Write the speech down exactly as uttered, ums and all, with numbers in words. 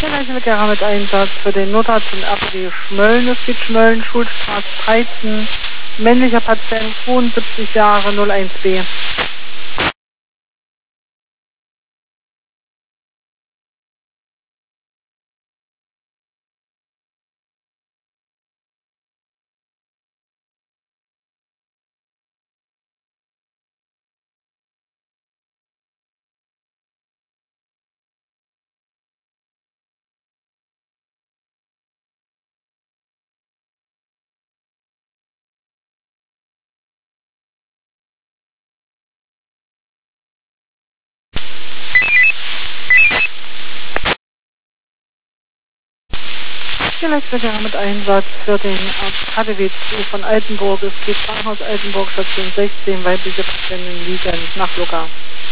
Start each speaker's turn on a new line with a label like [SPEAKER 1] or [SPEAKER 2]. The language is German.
[SPEAKER 1] Leiter mit Einsatz für den Notarzt und R W Schmölln. Es geht Schmölln, Schulstraße dreizehn, männlicher Patient, zweiundsiebzig Jahre, null eins B. Leiter mit Einsatz für den K D W zwei von Altenburg. Es geht Krankenhaus Altenburg, Station sechzehn, weibliche Patienten liegen nach Luca.